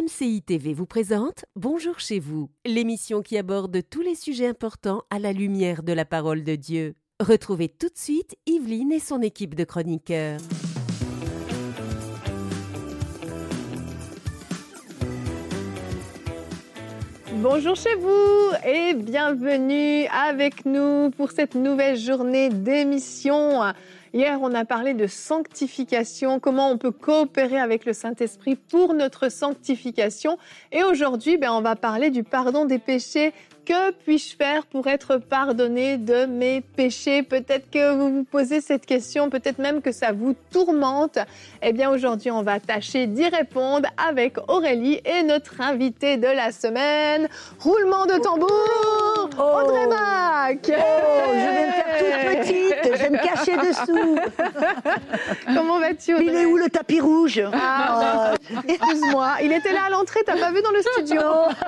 MCI TV vous présente Bonjour chez vous, l'émission qui aborde tous les sujets importants à la lumière de la parole de Dieu. Retrouvez tout de suite Yveline et son équipe de chroniqueurs. Bonjour chez vous et bienvenue avec nous pour cette nouvelle journée d'émission. Hier, on a parlé de sanctification, comment on peut coopérer avec le Saint-Esprit pour notre sanctification. Et aujourd'hui, on va parler du pardon des péchés. Que puis-je faire pour être pardonné de mes péchés? Peut-être que vous vous posez cette question, peut-être même que ça vous tourmente. Eh bien, aujourd'hui, on va tâcher d'y répondre avec Aurélie et notre invitée de la semaine. Roulement de tambour, Audrey Mac. Je vais me faire toute petite, je vais me cacher dessous. Comment vas-tu, Audrey? Il est où le tapis rouge? Excuse-moi, il était là à l'entrée, t'as pas vu dans le studio?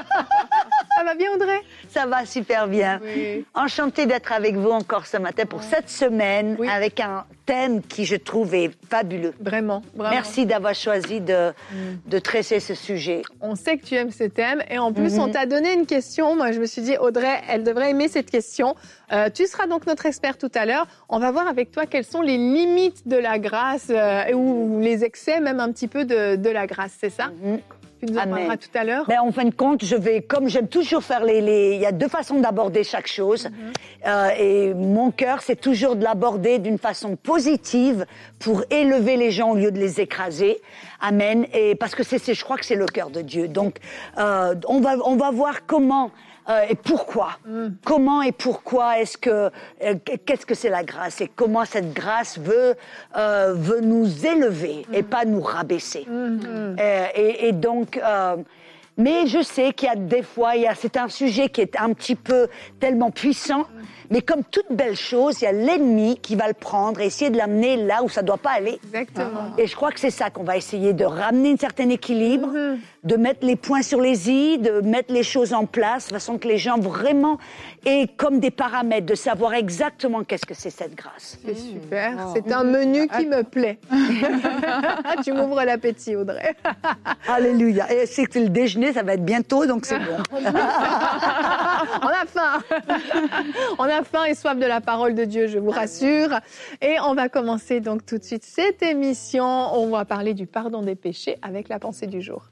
Ça va bien, Audrey? Ça va super bien. Oui. Enchantée d'être avec vous encore ce matin pour cette semaine avec un thème qui, je trouve, est fabuleux. Vraiment. Merci d'avoir choisi de tresser ce sujet. On sait que tu aimes ce thème et en plus, on t'a donné une question. Moi, je me suis dit, Audrey, elle devrait aimer cette question. Tu seras donc notre expert tout à l'heure. On va voir avec toi quelles sont les limites de la grâce ou les excès même un petit peu de la grâce, c'est ça? Tu nous en parleras tout à l'heure. En fin de compte, comme j'aime toujours faire il y a deux façons d'aborder chaque chose. Et mon cœur, c'est toujours de l'aborder d'une façon positive pour élever les gens au lieu de les écraser. Amen. Et parce que je crois que c'est le cœur de Dieu. Donc, on va voir comment et pourquoi. Comment et pourquoi qu'est-ce que c'est la grâce et comment cette grâce veut nous élever et pas nous rabaisser. Et donc, mais je sais qu'il y a des fois, c'est un sujet qui est un petit peu tellement puissant, mais comme toute belle chose, il y a l'ennemi qui va le prendre et essayer de l'amener là où ça ne doit pas aller. Exactement. Et je crois que c'est ça qu'on va essayer de ramener un certain équilibre, de mettre les points sur les i, de mettre les choses en place, de façon que les gens vraiment aient comme des paramètres, de savoir exactement qu'est-ce que c'est cette grâce. C'est super, c'est un menu qui me plaît. Tu m'ouvres l'appétit, Audrey. Alléluia. Et c'est que le déjeuner, ça va être bientôt, donc c'est bon. On a faim. On a faim et soif de la parole de Dieu, je vous rassure. Et on va commencer donc tout de suite cette émission. On va parler du pardon des péchés avec la pensée du jour.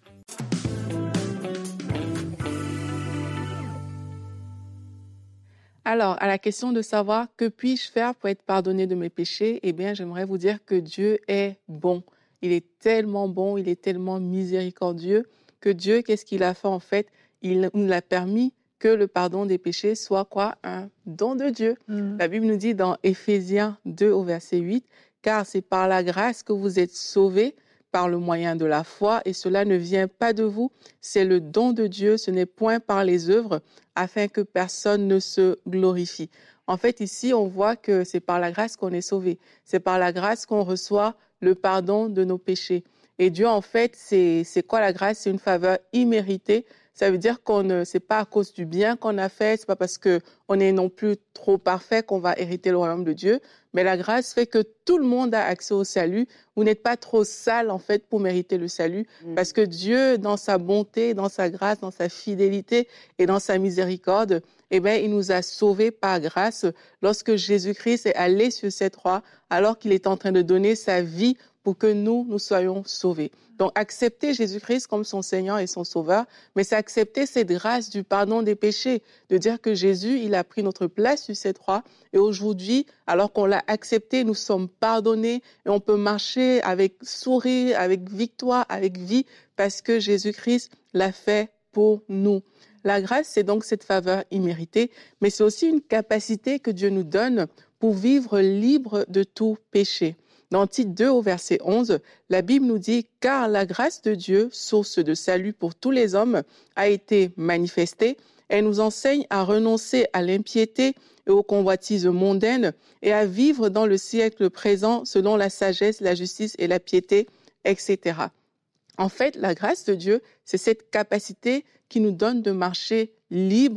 Alors, à la question de savoir que puis-je faire pour être pardonné de mes péchés, j'aimerais vous dire que Dieu est bon. Il est tellement bon, il est tellement miséricordieux que Dieu, qu'est-ce qu'il a fait en fait? Il nous a permis que le pardon des péchés soit quoi? Un don de Dieu. La Bible nous dit dans Éphésiens 2 au verset 8, « Car c'est par la grâce que vous êtes sauvés par le moyen de la foi, et cela ne vient pas de vous, c'est le don de Dieu, ce n'est point par les œuvres, afin que personne ne se glorifie. » En fait, ici, on voit que c'est par la grâce qu'on est sauvé. C'est par la grâce qu'on reçoit le pardon de nos péchés. Et Dieu, en fait, c'est quoi la grâce? C'est une faveur imméritée. Ça veut dire c'est pas à cause du bien qu'on a fait, c'est pas parce que on est non plus trop parfait qu'on va hériter le royaume de Dieu. Mais la grâce fait que tout le monde a accès au salut. Vous n'êtes pas trop sale, en fait, pour mériter le salut. Parce que Dieu, dans sa bonté, dans sa grâce, dans sa fidélité et dans sa miséricorde, il nous a sauvés par grâce lorsque Jésus-Christ est allé sur cette croix, alors qu'il est en train de donner sa vie pour que nous soyons sauvés. Donc, accepter Jésus-Christ comme son Seigneur et son Sauveur, mais c'est accepter cette grâce du pardon des péchés, de dire que Jésus, il a pris notre place sur cette croix, et aujourd'hui, alors qu'on l'a accepté, nous sommes pardonnés, et on peut marcher avec sourire, avec victoire, avec vie, parce que Jésus-Christ l'a fait pour nous. La grâce, c'est donc cette faveur imméritée, mais c'est aussi une capacité que Dieu nous donne pour vivre libre de tout péché. Dans Tite 2 au verset 11, la Bible nous dit « Car la grâce de Dieu, source de salut pour tous les hommes, a été manifestée. Elle nous enseigne à renoncer à l'impiété et aux convoitises mondaines et à vivre dans le siècle présent selon la sagesse, la justice et la piété, etc. » En fait, la grâce de Dieu, c'est cette capacité qui nous donne de marcher libre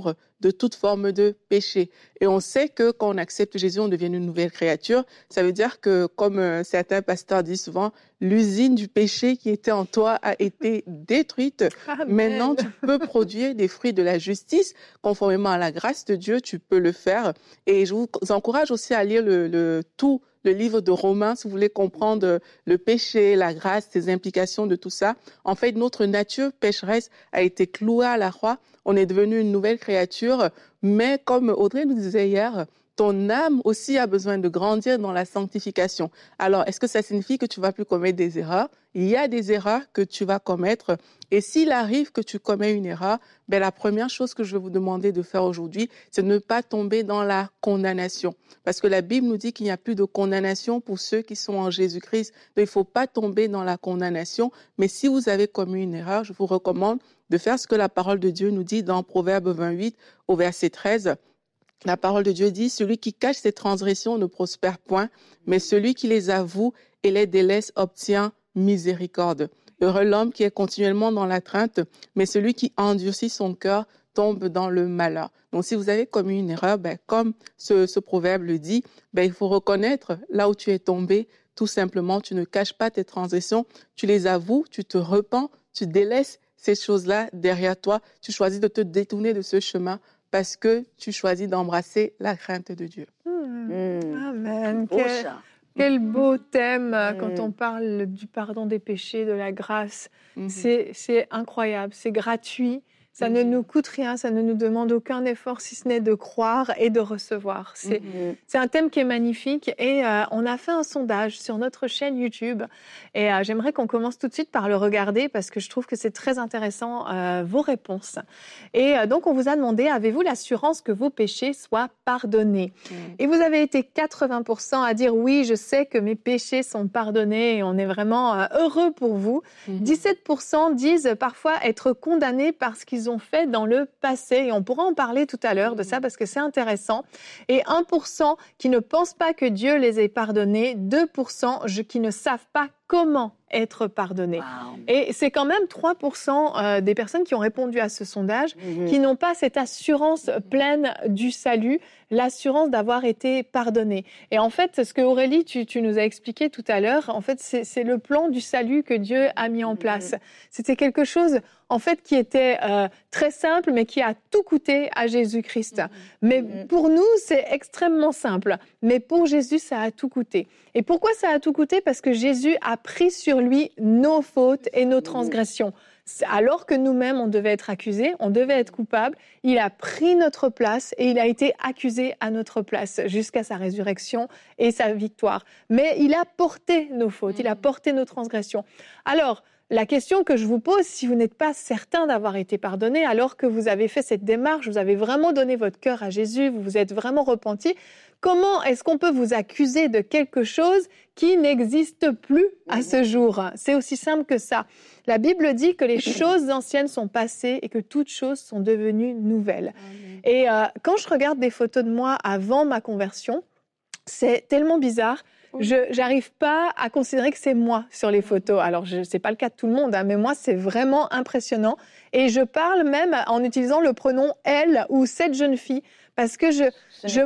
de toute forme de péché. Et on sait que quand on accepte Jésus, on devient une nouvelle créature. Ça veut dire que, comme certains pasteurs disent souvent, l'usine du péché qui était en toi a été détruite. Amen. Maintenant, tu peux produire des fruits de la justice. Conformément à la grâce de Dieu, tu peux le faire. Et je vous encourage aussi à lire le livre de Romains, si vous voulez comprendre le péché, la grâce, les implications de tout ça. En fait, notre nature pécheresse a été clouée à la croix. On est devenu une nouvelle créature. Mais comme Audrey nous disait hier, ton âme aussi a besoin de grandir dans la sanctification. Alors, est-ce que ça signifie que tu vas plus commettre des erreurs? Il y a des erreurs que tu vas commettre. Et s'il arrive que tu commets une erreur, la première chose que je vais vous demander de faire aujourd'hui, c'est de ne pas tomber dans la condamnation. Parce que la Bible nous dit qu'il n'y a plus de condamnation pour ceux qui sont en Jésus-Christ. Donc, il ne faut pas tomber dans la condamnation. Mais si vous avez commis une erreur, je vous recommande de faire ce que la parole de Dieu nous dit dans Proverbe 28 au verset 13. La parole de Dieu dit, celui qui cache ses transgressions ne prospère point, mais celui qui les avoue et les délaisse obtient miséricorde. Heureux l'homme qui est continuellement dans l'atteinte, mais celui qui endurcit son cœur tombe dans le malheur. Donc, si vous avez commis une erreur, comme ce proverbe le dit, il faut reconnaître là où tu es tombé. Tout simplement, tu ne caches pas tes transgressions, tu les avoues, tu te repens, tu délaisses ces choses-là derrière toi, tu choisis de te détourner de ce chemin parce que tu choisis d'embrasser la crainte de Dieu. Amen. Beau, ça. Quel beau thème quand on parle du pardon des péchés, de la grâce. C'est incroyable, c'est gratuit. Ça ne nous coûte rien, ça ne nous demande aucun effort si ce n'est de croire et de recevoir. C'est un thème qui est magnifique et on a fait un sondage sur notre chaîne YouTube et j'aimerais qu'on commence tout de suite par le regarder parce que je trouve que c'est très intéressant vos réponses. Et donc on vous a demandé, avez-vous l'assurance que vos péchés soient pardonnés? Et vous avez été 80% à dire oui, je sais que mes péchés sont pardonnés et on est vraiment heureux pour vous. 17% disent parfois être condamnés parce qu'ils ont fait dans le passé. Et on pourra en parler tout à l'heure de ça parce que c'est intéressant. Et 1% qui ne pensent pas que Dieu les ait pardonnés. 2% qui ne savent pas comment être pardonnés. Wow. Et c'est quand même 3% des personnes qui ont répondu à ce sondage qui n'ont pas cette assurance pleine du salut, l'assurance d'avoir été pardonné. Et en fait, ce que Aurélie, tu nous as expliqué tout à l'heure, en fait, c'est le plan du salut que Dieu a mis en place. C'était quelque chose, en fait, qui était très simple, mais qui a tout coûté à Jésus-Christ. Mais pour nous, c'est extrêmement simple. Mais pour Jésus, ça a tout coûté. Et pourquoi ça a tout coûté? Parce que Jésus a pris sur lui nos fautes et nos transgressions. Alors que nous-mêmes, on devait être accusés, on devait être coupables, il a pris notre place et il a été accusé à notre place jusqu'à sa résurrection et sa victoire. Mais il a porté nos fautes, il a porté nos transgressions. Alors, la question que je vous pose, si vous n'êtes pas certain d'avoir été pardonné, alors que vous avez fait cette démarche, vous avez vraiment donné votre cœur à Jésus, vous vous êtes vraiment repenti, comment est-ce qu'on peut vous accuser de quelque chose qui n'existe plus à ce jour? C'est aussi simple que ça. La Bible dit que les choses anciennes sont passées et que toutes choses sont devenues nouvelles. Et quand je regarde des photos de moi avant ma conversion, c'est tellement bizarre. Je n'arrive pas à considérer que c'est moi sur les photos. Alors, ce n'est pas le cas de tout le monde, mais moi, c'est vraiment impressionnant. Et je parle même en utilisant le pronom « elle » ou « cette jeune fille ». Parce que je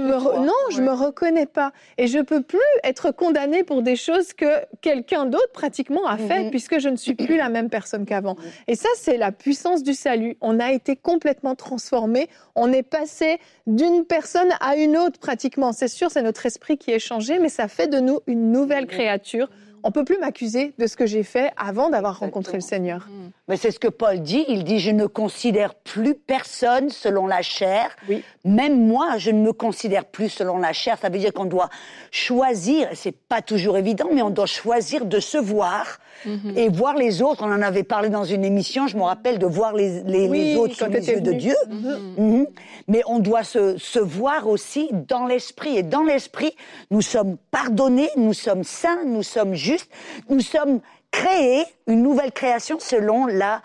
me reconnais pas. Et je peux plus être condamnée pour des choses que quelqu'un d'autre pratiquement a fait, puisque je ne suis plus la même personne qu'avant. Et ça, c'est la puissance du salut. On a été complètement transformés. On est passé d'une personne à une autre pratiquement. C'est sûr, c'est notre esprit qui est changé, mais ça fait de nous une nouvelle créature. On ne peut plus m'accuser de ce que j'ai fait avant d'avoir rencontré le Seigneur. Mais c'est ce que Paul dit. Il dit, je ne considère plus personne selon la chair. Oui. Même moi, je ne me considère plus selon la chair. Ça veut dire qu'on doit choisir, c'est pas toujours évident, mais on doit choisir de se voir et voir les autres. On en avait parlé dans une émission, je me rappelle, de voir les autres sous les yeux de Dieu. Mais on doit se voir aussi dans l'esprit. Et dans l'esprit, nous sommes pardonnés, nous sommes saints, nous sommes justes, nous sommes créer une nouvelle création selon la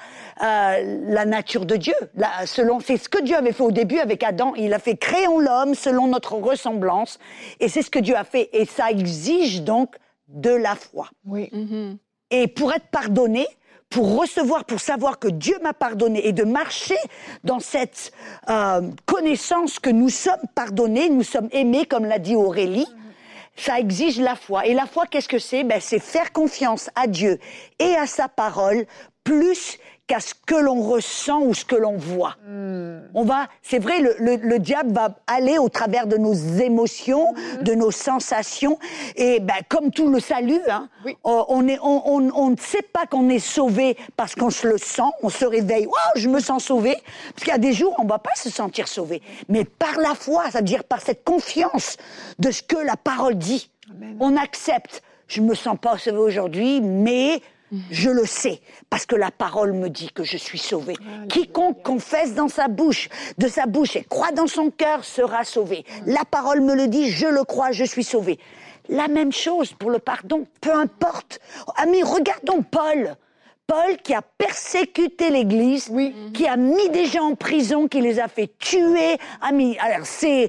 nature de Dieu. C'est ce que Dieu avait fait au début avec Adam. Il a fait « créons l'homme selon notre ressemblance ». Et c'est ce que Dieu a fait. Et ça exige donc de la foi. Oui. Et pour être pardonné, pour recevoir, pour savoir que Dieu m'a pardonné et de marcher dans cette connaissance que nous sommes pardonnés, nous sommes aimés, comme l'a dit Aurélie, ça exige la foi. Et la foi, qu'est-ce que c'est? C'est faire confiance à Dieu et à sa parole plus qu'à ce que l'on ressent ou ce que l'on voit. C'est vrai, le diable va aller au travers de nos émotions, de nos sensations, et comme tout le salut, on ne sait pas qu'on est sauvé parce qu'on se le sent, on se réveille, wow, je me sens sauvé, parce qu'il y a des jours où on ne va pas se sentir sauvé, mais par la foi, c'est-à-dire par cette confiance de ce que la parole dit, Amen. On accepte, je ne me sens pas sauvé aujourd'hui, mais je le sais, parce que la parole me dit que je suis sauvé. Quiconque confesse de sa bouche et croit dans son cœur sera sauvé. La parole me le dit, je le crois, je suis sauvé. La même chose pour le pardon, peu importe. Amis, regardons Paul. Paul qui a persécuté l'Église, qui a mis des gens en prison, qui les a fait tuer. Alors son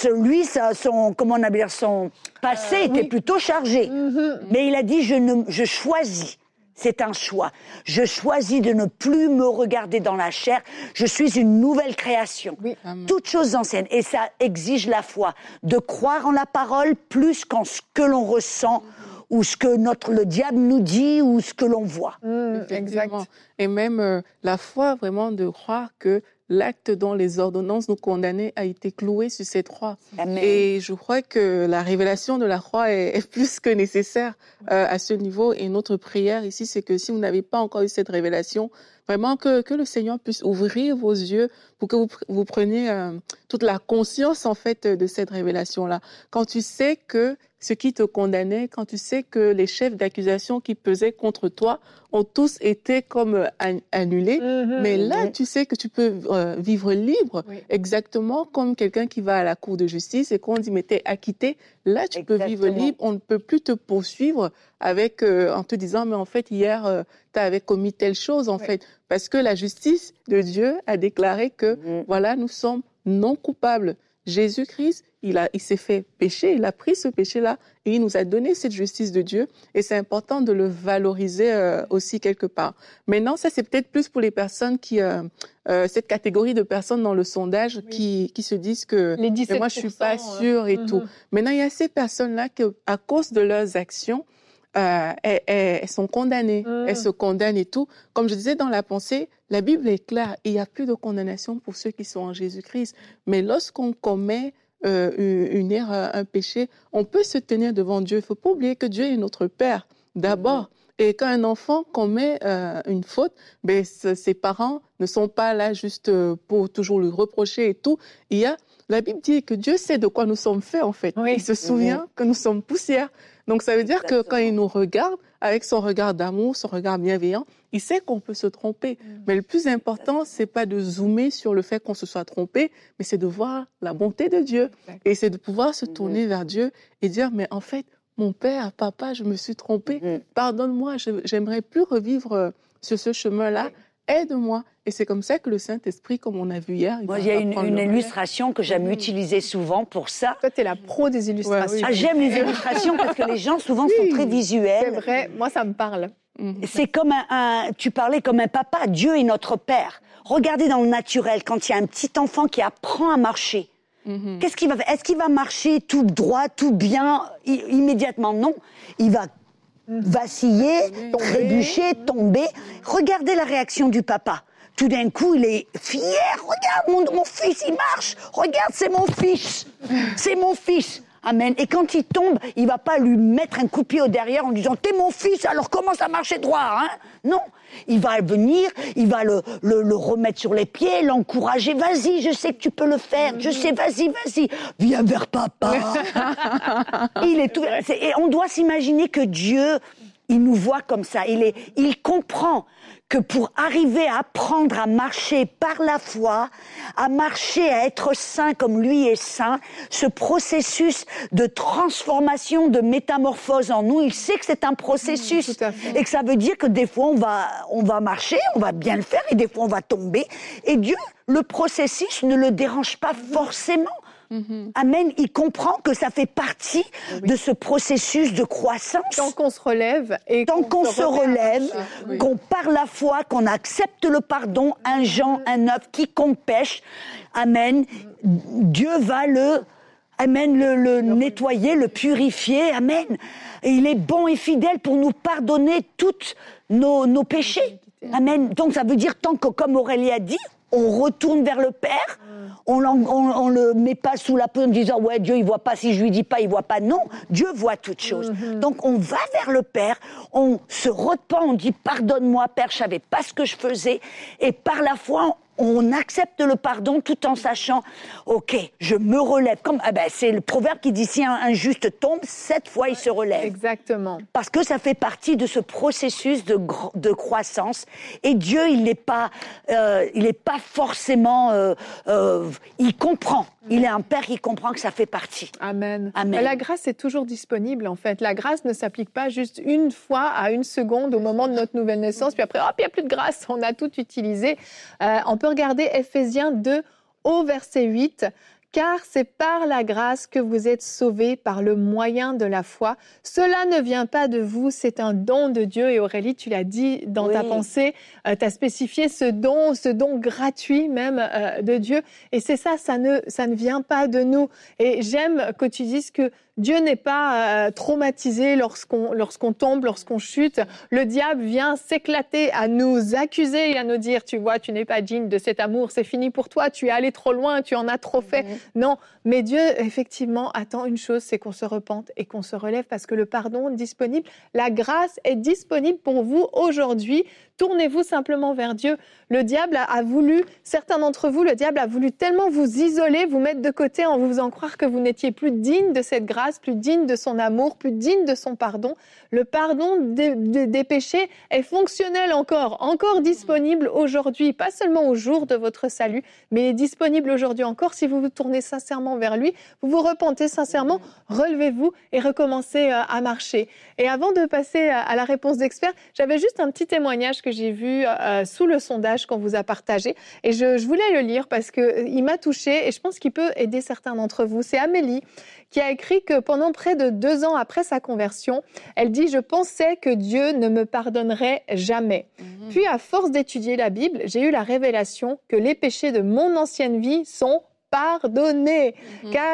passé était plutôt chargé. Mais il a dit, je choisis. C'est un choix. Je choisis de ne plus me regarder dans la chair. Je suis une nouvelle création. Toutes choses anciennes. Et ça exige la foi. De croire en la parole plus qu'en ce que l'on ressent ou ce que le diable nous dit ou ce que l'on voit. Exact. Et même la foi, vraiment, de croire que l'acte dont les ordonnances nous condamnaient a été cloué sur cette croix. Amen. Et je crois que la révélation de la croix est plus que nécessaire à ce niveau. Et notre prière ici, c'est que si vous n'avez pas encore eu cette révélation, vraiment que le Seigneur puisse ouvrir vos yeux pour que vous preniez toute la conscience, en fait, de cette révélation-là. Quand tu sais que ce qui te condamnait, quand tu sais que les chefs d'accusation qui pesaient contre toi ont tous été comme annulés, mais là, tu sais que tu peux vivre libre, exactement comme quelqu'un qui va à la cour de justice et qu'on dit « mais t'es acquitté », là, tu peux vivre libre, on ne peut plus te poursuivre avec en te disant « mais en fait, hier, tu avais commis telle chose, en fait », parce que la justice de Dieu a déclaré que, voilà, nous sommes non coupables. Jésus-Christ, il s'est fait pécher, il a pris ce péché-là et il nous a donné cette justice de Dieu et c'est important de le valoriser aussi quelque part. Maintenant, ça c'est peut-être plus pour les personnes qui, cette catégorie de personnes dans le sondage qui se disent que mais moi je suis pas sûre et tout. Maintenant, il y a ces personnes-là qui, à cause de leurs actions, elles sont condamnées, elles se condamnent et tout. Comme je disais dans la pensée, la Bible est claire, il n'y a plus de condamnation pour ceux qui sont en Jésus-Christ. Mais lorsqu'on commet une erreur, un péché, on peut se tenir devant Dieu. Il ne faut pas oublier que Dieu est notre Père, d'abord. Et quand un enfant commet une faute, ses parents ne sont pas là juste pour toujours lui reprocher et tout. La Bible dit que Dieu sait de quoi nous sommes faits, en fait. Il se souvient que nous sommes poussière. Donc, ça veut dire que quand il nous regarde, avec son regard d'amour, son regard bienveillant, il sait qu'on peut se tromper. Mais le plus important, c'est pas de zoomer sur le fait qu'on se soit trompé, mais c'est de voir la bonté de Dieu. Et c'est de pouvoir se tourner vers Dieu et dire, mais en fait, mon père, papa, je me suis trompé. Pardonne-moi, j'aimerais plus revivre sur ce chemin-là. Aide-moi. Et c'est comme ça que le Saint-Esprit, comme on a vu hier... Moi, il y a une illustration que j'aime utiliser souvent pour ça. Toi, t'es la pro des illustrations. J'aime les illustrations parce que les gens, souvent, sont très visuels. C'est vrai. Moi, ça me parle. C'est comme tu parlais comme un papa. Dieu est notre Père. Regardez dans le naturel, quand il y a un petit enfant qui apprend à marcher, qu'est-ce qu'il va faire? Est-ce qu'il va marcher tout droit, tout bien, immédiatement? Non. Il va vaciller, trébucher, tomber. Regardez la réaction du papa. Tout d'un coup, il est fier. Regarde, mon fils, il marche. Regarde, c'est mon fils. C'est mon fils. Amen. Et quand il tombe, il va pas lui mettre un coup de pied au derrière en disant « T'es mon fils, alors commence à marcher droit. » Non. Il va venir, il va le remettre sur les pieds, l'encourager. « Vas-y, je sais que tu peux le faire. Je sais, vas-y. Viens vers papa. » Et on doit s'imaginer que Dieu, il nous voit comme ça. Il comprend que pour arriver à apprendre à marcher par la foi, à marcher, à être saint comme lui est saint, ce processus de transformation, de métamorphose en nous, il sait que c'est un processus. Et que ça veut dire que des fois, on va marcher, on va bien le faire, et des fois, on va tomber. Et Dieu, le processus ne le dérange pas forcément. Amen. Il comprend que ça fait partie de ce processus de croissance. Tant qu'on se relève et tant qu'on se relève, Oui. qu'on par la foi, qu'on accepte le pardon, 1 Jean 1,9, quiconque pêche, amen, Dieu va le nettoyer, le purifier, amen. Et il est bon et fidèle pour nous pardonner tous nos péchés. Amen. Donc ça veut dire, tant que, comme Aurélie a dit, on retourne vers le Père, on le met pas sous la peau en disant « Ouais, Dieu, il voit pas, si je lui dis pas, il voit pas. » Non, Dieu voit toutes choses. Donc on va vers le Père, on se repent, on dit « Pardonne-moi, Père, je savais pas ce que je faisais. » Et par la foi, on accepte le pardon tout en sachant « Ok, je me relève. » C'est le proverbe qui dit « Si un juste tombe, 7 fois il se relève. » Exactement. Parce que ça fait partie de ce processus de croissance. Et Dieu, il n'est pas forcément... il comprend. Il est un Père qui comprend que ça fait partie. Amen. Amen. La grâce est toujours disponible, en fait. La grâce ne s'applique pas juste une fois à 1 seconde au moment de notre nouvelle naissance, puis après, hop, il n'y a plus de grâce, on a tout utilisé. On peut regarder Ephésiens 2 au verset 8. Car c'est par la grâce que vous êtes sauvés par le moyen de la foi. Cela ne vient pas de vous, c'est un don de Dieu. Et Aurélie, tu l'as dit dans ta pensée, tu as spécifié ce don gratuit même de Dieu. Et c'est ça ne vient pas de nous. Et j'aime que tu dises que Dieu n'est pas traumatisé lorsqu'on tombe, lorsqu'on chute. Le diable vient s'éclater à nous accuser et à nous dire, tu vois, tu n'es pas digne de cet amour, c'est fini pour toi, tu es allé trop loin, tu en as trop fait. Non, mais Dieu, effectivement, attend une chose, c'est qu'on se repente et qu'on se relève parce que le pardon est disponible. La grâce est disponible pour vous aujourd'hui. Tournez-vous simplement vers Dieu. Le diable a voulu, certains d'entre vous, le diable a voulu tellement vous isoler, vous mettre de côté en vous faisant croire que vous n'étiez plus digne de cette grâce, plus digne de son amour, plus digne de son pardon. Le pardon des péchés est fonctionnel encore disponible aujourd'hui, pas seulement au jour de votre salut, mais est disponible aujourd'hui encore. Si vous vous tournez sincèrement vers lui, vous vous repentez sincèrement, relevez-vous et recommencez à marcher. Et avant de passer à la réponse d'expert, j'avais juste un petit témoignage que j'ai vu sous le sondage qu'on vous a partagé. Et je voulais le lire parce qu'il m'a touchée et je pense qu'il peut aider certains d'entre vous. C'est Amélie qui a écrit que pendant près de 2 ans après sa conversion, elle dit « Je pensais que Dieu ne me pardonnerait jamais. Puis à force d'étudier la Bible, j'ai eu la révélation que les péchés de mon ancienne vie sont pardonnés, car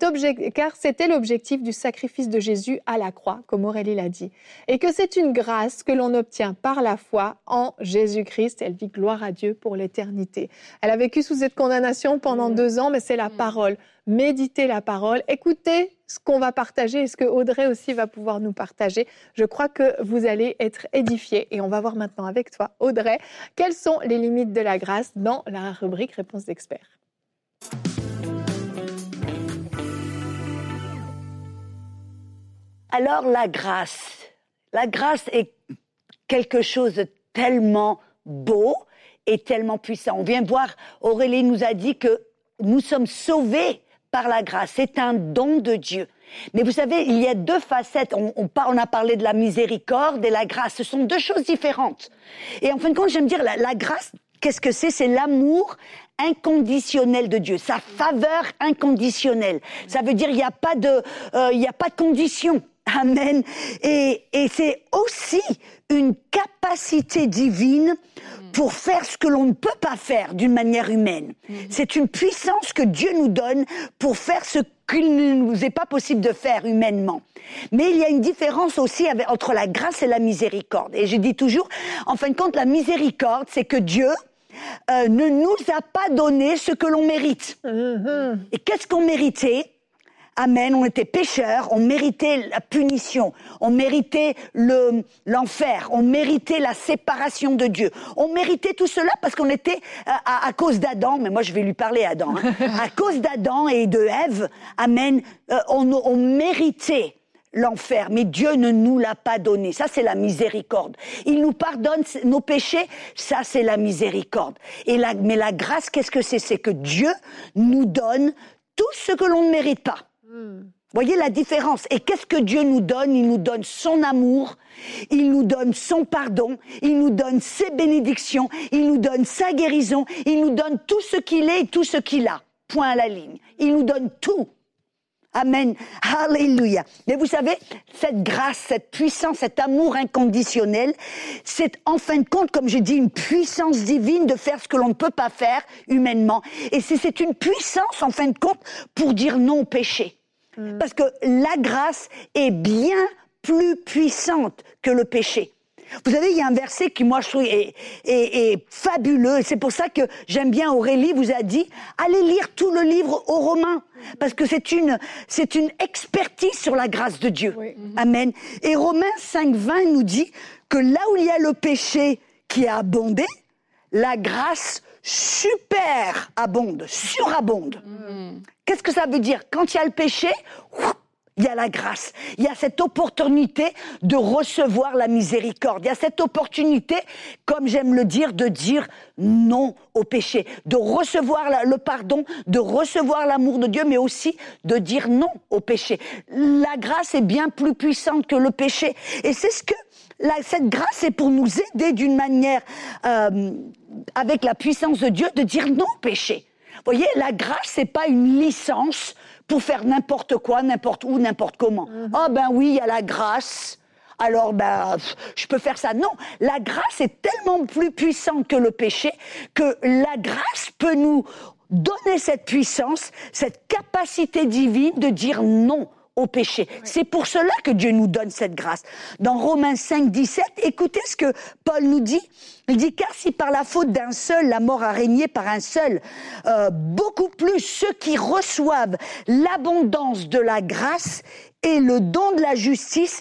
c'était l'objectif du sacrifice de Jésus à la croix, comme Aurélie l'a dit, et que c'est une grâce que l'on obtient par la foi en Jésus-Christ. Elle dit gloire à Dieu pour l'éternité. Elle a vécu sous cette condamnation pendant 2 ans, mais c'est la parole. Méditez la parole, écoutez ce qu'on va partager et ce que Audrey aussi va pouvoir nous partager. Je crois que vous allez être édifiés et on va voir maintenant avec toi, Audrey, quelles sont les limites de la grâce dans la rubrique Réponse d'expert. Alors la grâce est quelque chose de tellement beau et tellement puissant. On vient voir, Aurélie nous a dit que nous sommes sauvés par la grâce. C'est un don de Dieu. Mais vous savez, il y a 2 facettes. On a parlé de la miséricorde et la grâce. Ce sont 2 choses différentes. Et en fin de compte, j'aime dire, la grâce, qu'est-ce que c'est ? C'est l'amour inconditionnel de Dieu, sa faveur inconditionnelle. Ça veut dire il n'y a pas de condition. Amen. Et c'est aussi une capacité divine pour faire ce que l'on ne peut pas faire d'une manière humaine. C'est une puissance que Dieu nous donne pour faire ce qu'il ne nous est pas possible de faire humainement. Mais il y a une différence aussi entre la grâce et la miséricorde. Et je dis toujours, en fin de compte, la miséricorde, c'est que Dieu ne nous a pas donné ce que l'on mérite. Et qu'est-ce qu'on méritait ? Amen, on était pécheurs, on méritait la punition, on méritait l'enfer, on méritait la séparation de Dieu. On méritait tout cela parce qu'on était, à cause d'Adam, mais moi je vais lui parler Adam, à cause d'Adam et de Ève, amen, on méritait l'enfer, mais Dieu ne nous l'a pas donné. Ça, c'est la miséricorde. Il nous pardonne nos péchés, ça, c'est la miséricorde. Mais la grâce, qu'est-ce que c'est ? C'est que Dieu nous donne tout ce que l'on ne mérite pas. Voyez la différence. Et qu'est-ce que Dieu nous donne ? Il nous donne son amour, il nous donne son pardon, il nous donne ses bénédictions, il nous donne sa guérison, il nous donne tout ce qu'il est et tout ce qu'il a. point à la ligne. Il nous donne tout. Amen. Alléluia. Mais vous savez, cette grâce, cette puissance, cet amour inconditionnel, c'est en fin de compte, comme je dis, une puissance divine de faire ce que l'on ne peut pas faire humainement. Et c'est une puissance, en fin de compte, pour dire non au péché. Parce que la grâce est bien plus puissante que le péché. Vous savez, il y a un verset qui, moi, je trouve est fabuleux. C'est pour ça que j'aime bien, Aurélie vous a dit, allez lire tout le livre aux Romains. Parce que c'est une expertise sur la grâce de Dieu. Oui. Amen. Et Romains 5,20 nous dit que là où il y a le péché qui a abondé, la grâce surabonde. Qu'est-ce que ça veut dire? Quand il y a le péché, il y a la grâce. Il y a cette opportunité de recevoir la miséricorde. Il y a cette opportunité, comme j'aime le dire, de dire non au péché, de recevoir le pardon, de recevoir l'amour de Dieu, mais aussi de dire non au péché. La grâce est bien plus puissante que le péché. Et c'est ce que cette grâce est pour nous aider d'une manière, avec la puissance de Dieu, de dire non au péché. Vous voyez, la grâce, c'est pas une licence pour faire n'importe quoi, n'importe où, n'importe comment. Ah ben oui, il y a la grâce, alors ben je peux faire ça. Non, la grâce est tellement plus puissante que le péché que la grâce peut nous donner cette puissance, cette capacité divine de dire non au péché. Oui. C'est pour cela que Dieu nous donne cette grâce. Dans Romains 5, 17, écoutez ce que Paul nous dit. Il dit, car si par la faute d'un seul, la mort a régné par un seul, beaucoup plus ceux qui reçoivent l'abondance de la grâce et le don de la justice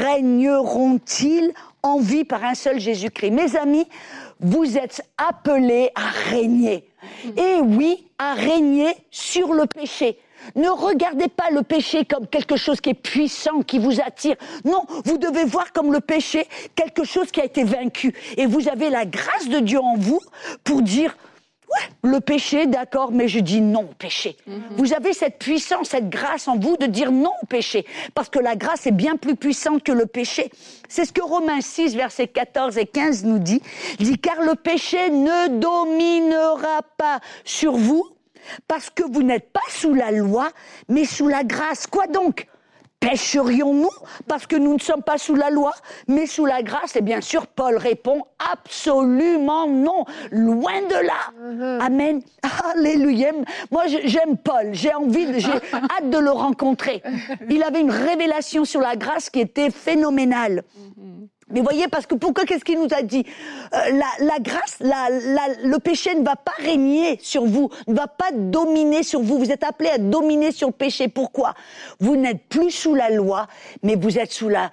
régneront-ils en vie par un seul Jésus-Christ. Mes amis, vous êtes appelés à régner. Et oui, à régner sur le péché. Ne regardez pas le péché comme quelque chose qui est puissant, qui vous attire. Non, vous devez voir comme le péché quelque chose qui a été vaincu. Et vous avez la grâce de Dieu en vous pour dire, ouais, le péché, d'accord, mais je dis non au péché. Vous avez cette puissance, cette grâce en vous de dire non au péché. Parce que la grâce est bien plus puissante que le péché. C'est ce que Romains 6, versets 14 et 15 nous dit. Il dit, car le péché ne dominera pas sur vous, parce que vous n'êtes pas sous la loi, mais sous la grâce. Quoi donc? Pécherions-nous parce que nous ne sommes pas sous la loi, mais sous la grâce? Et bien sûr, Paul répond absolument non, loin de là. Amen. Alléluia. Moi, j'aime Paul. J'ai hâte de le rencontrer. Il avait une révélation sur la grâce qui était phénoménale. Mais voyez, parce que pourquoi, qu'est-ce qu'il nous a dit? La grâce, le péché ne va pas régner sur vous, ne va pas dominer sur vous. Vous êtes appelés à dominer sur le péché. Pourquoi? Vous n'êtes plus sous la loi, mais vous êtes sous la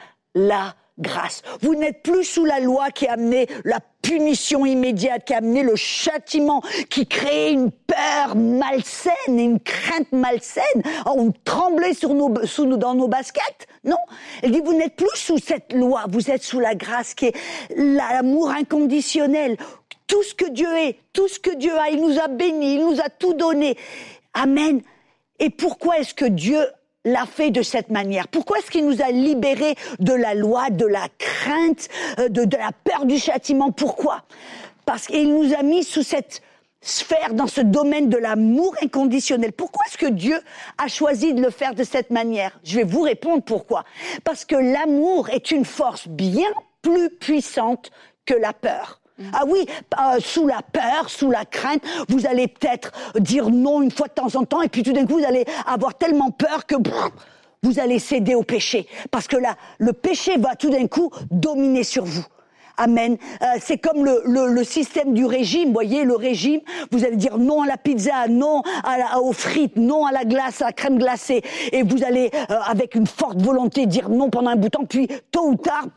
grâce. Vous n'êtes plus sous la loi qui a amené la punition immédiate, qui a amené le châtiment, qui crée une peur malsaine et une crainte malsaine. On tremblait dans nos baskets. Non. Elle dit, vous n'êtes plus sous cette loi, vous êtes sous la grâce qui est l'amour inconditionnel. Tout ce que Dieu est, tout ce que Dieu a, il nous a bénis, il nous a tout donné. Amen. Et pourquoi est-ce que Dieu l'a fait de cette manière? Pourquoi est-ce qu'il nous a libérés de la loi, de la crainte, de la peur du châtiment? Pourquoi? Parce qu'il nous a mis sous cette sphère, dans ce domaine de l'amour inconditionnel. Pourquoi est-ce que Dieu a choisi de le faire de cette manière? Je vais vous répondre pourquoi. Parce que l'amour est une force bien plus puissante que la peur. Ah oui, sous la peur, sous la crainte, vous allez peut-être dire non une fois de temps en temps, et puis tout d'un coup, vous allez avoir tellement peur que vous allez céder au péché. Parce que là, le péché va tout d'un coup dominer sur vous. Amen. C'est comme le système du régime. Vous voyez, le régime, vous allez dire non à la pizza, non aux frites, non à la glace, à la crème glacée. Et vous allez, avec une forte volonté, dire non pendant un bout de temps, puis tôt ou tard,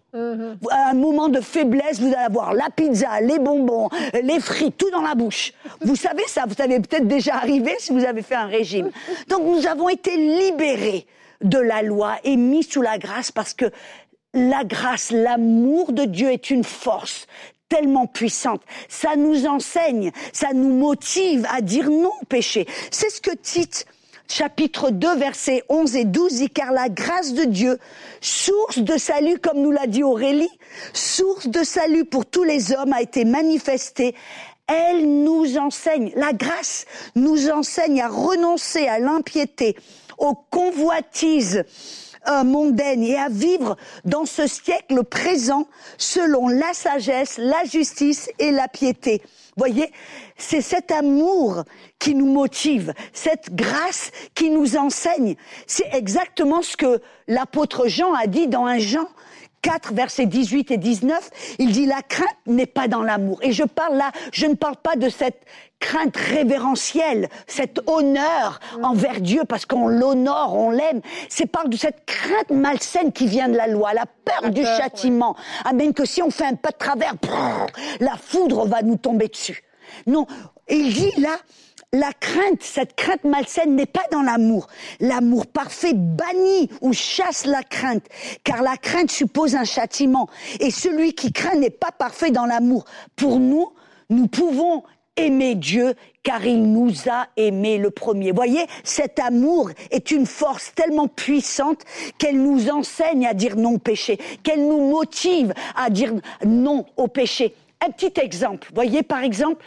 à un moment de faiblesse, vous allez avoir la pizza, les bonbons, les frites, tout dans la bouche. Vous savez ça, vous savez peut-être déjà arrivé si vous avez fait un régime. Donc nous avons été libérés de la loi et mis sous la grâce parce que la grâce, l'amour de Dieu est une force tellement puissante. Ça nous enseigne, ça nous motive à dire non au péché. C'est ce que Tite, chapitre 2, versets 11 et 12 dit, car la grâce de Dieu, source de salut, comme nous l'a dit Aurélie, source de salut pour tous les hommes a été manifestée. Elle nous enseigne, la grâce nous enseigne à renoncer à l'impiété, aux convoitises mondaines et à vivre dans ce siècle présent selon la sagesse, la justice et la piété. Voyez, c'est cet amour qui nous motive, cette grâce qui nous enseigne. C'est exactement ce que l'apôtre Jean a dit dans 1 Jean 4, versets 18 et 19, il dit « La crainte n'est pas dans l'amour ». Et je ne parle pas de cette crainte révérentielle, cet honneur envers Dieu parce qu'on l'honore, on l'aime. C'est parle de cette crainte malsaine qui vient de la loi, la peur du châtiment. Ouais. Amen, que si on fait un pas de travers, la foudre va nous tomber dessus. Non, il dit là, la crainte, cette crainte malsaine n'est pas dans l'amour. L'amour parfait bannit ou chasse la crainte, car la crainte suppose un châtiment. Et celui qui craint n'est pas parfait dans l'amour. Pour nous, nous pouvons aimer Dieu, car il nous a aimés le premier. Voyez, cet amour est une force tellement puissante qu'elle nous enseigne à dire non au péché, qu'elle nous motive à dire non au péché. Un petit exemple, voyez, par exemple,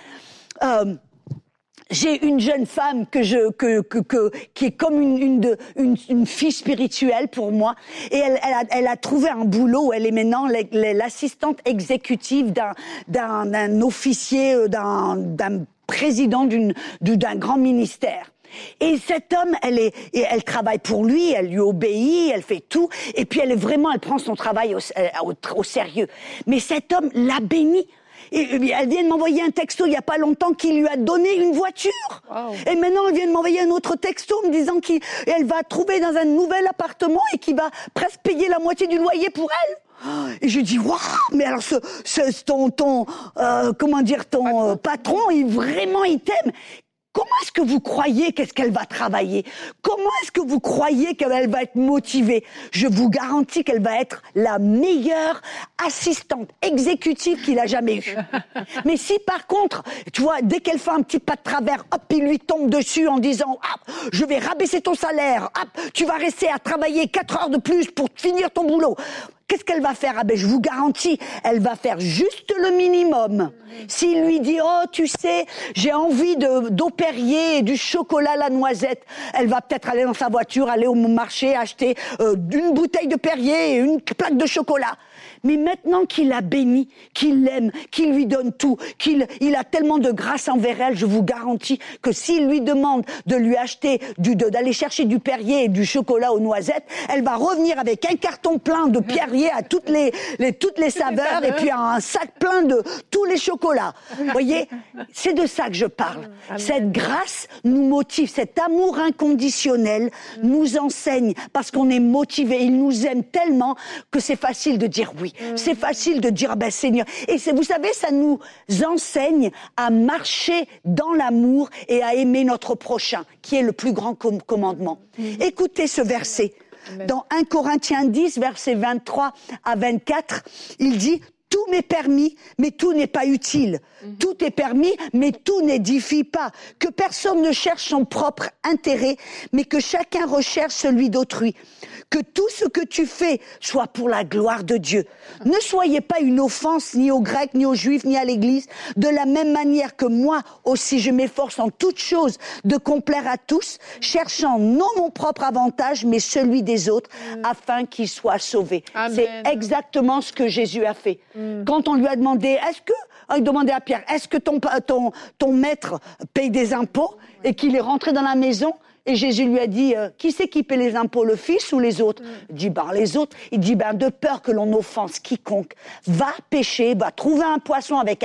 j'ai une jeune femme qui est comme une fille spirituelle pour moi, et elle a trouvé un boulot où elle est maintenant l'assistante exécutive d'un officier, d'un président d'un grand ministère. Et cet homme, elle travaille pour lui, elle lui obéit, elle fait tout, et puis elle prend son travail au sérieux. Mais cet homme l'a béni. Et elle vient de m'envoyer un texto il n'y a pas longtemps qu'il lui a donné une voiture. Wow. Et maintenant, elle vient de m'envoyer un autre texto me disant qu'elle va trouver dans un nouvel appartement et qu'il va presque payer la moitié du loyer pour elle. Et je dis waouh, mais alors ton patron, il t'aime. Comment est-ce que vous croyez qu'est-ce qu'elle va travailler? Comment est-ce que vous croyez qu'elle va être motivée? Je vous garantis qu'elle va être la meilleure assistante exécutive qu'il a jamais eue. Mais si par contre, tu vois, dès qu'elle fait un petit pas de travers, hop, il lui tombe dessus en disant hop, je vais rabaisser ton salaire, hop, tu vas rester à travailler 4 heures de plus pour finir ton boulot. Qu'est-ce qu'elle va faire? Ah ben, je vous garantis, elle va faire juste le minimum. S'il lui dit, oh, tu sais, j'ai envie d'eau Perrier et du chocolat à la noisette, elle va peut-être aller dans sa voiture, aller au marché, acheter une bouteille de Perrier et une plaque de chocolat. Mais maintenant qu'il l'a béni, qu'il l'aime, qu'il lui donne tout, il a tellement de grâce envers elle, je vous garantis que s'il lui demande de lui acheter, d'aller chercher du Perrier et du chocolat aux noisettes, elle va revenir avec un carton plein de Perrier à toutes les saveurs et puis un sac plein de tous les chocolats. Vous voyez, c'est de ça que je parle. Amen. Cette grâce nous motive, cet amour inconditionnel nous enseigne parce qu'on est motivé. Il nous aime tellement que c'est facile de dire oui. C'est facile de dire, ah ben Seigneur. Et vous savez, ça nous enseigne à marcher dans l'amour et à aimer notre prochain, qui est le plus grand commandement. Écoutez ce verset. Dans 1 Corinthiens 10, versets 23 à 24, il dit « Tout m'est permis, mais tout n'est pas utile. Tout est permis, mais tout n'édifie pas. Que personne ne cherche son propre intérêt, mais que chacun recherche celui d'autrui. Que tout ce que tu fais soit pour la gloire de Dieu. Ne soyez pas une offense ni aux Grecs, ni aux Juifs, ni à l'Église. De la même manière que moi aussi, je m'efforce en toutes choses de complaire à tous, cherchant non mon propre avantage, mais celui des autres, afin qu'ils soient sauvés. » C'est exactement ce que Jésus a fait. Quand on lui a demandé, il demandait à Pierre, est-ce que ton maître paye des impôts? Et qu'il est rentré dans la maison, et Jésus lui a dit, qui c'est qui paie les impôts, le fils ou les autres? Il dit, les autres. Il dit, de peur que l'on offense quiconque, va pêcher, va trouver un poisson avec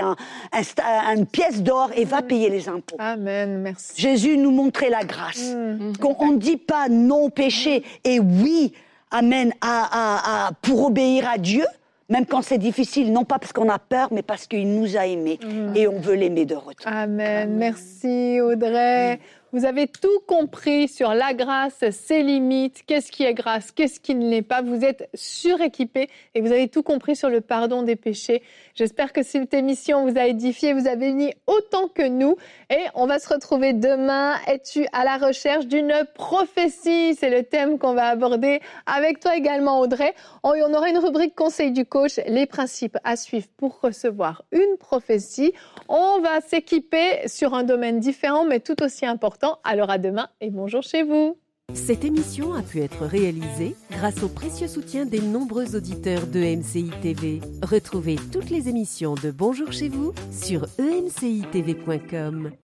une pièce d'or et va payer les impôts. Amen, merci. Jésus nous montrait la grâce. On ne dit pas non au péché et oui, amen, pour obéir à Dieu, même quand c'est difficile, non pas parce qu'on a peur, mais parce qu'il nous a aimés et on veut l'aimer de retour. Amen. Merci Audrey. Vous avez tout compris sur la grâce, ses limites, qu'est-ce qui est grâce, qu'est-ce qui ne l'est pas. Vous êtes suréquipés et vous avez tout compris sur le pardon des péchés. J'espère que cette émission vous a édifié, vous avez béni autant que nous. Et on va se retrouver demain. Es-tu à la recherche d'une prophétie? C'est le thème qu'on va aborder avec toi également, Audrey. On aura une rubrique conseil du coach, les principes à suivre pour recevoir une prophétie. On va s'équiper sur un domaine différent, mais tout aussi important. Alors à demain et bonjour chez vous. Cette émission a pu être réalisée grâce au précieux soutien des nombreux auditeurs de MCI TV. Retrouvez toutes les émissions de Bonjour chez vous sur emcitv.com.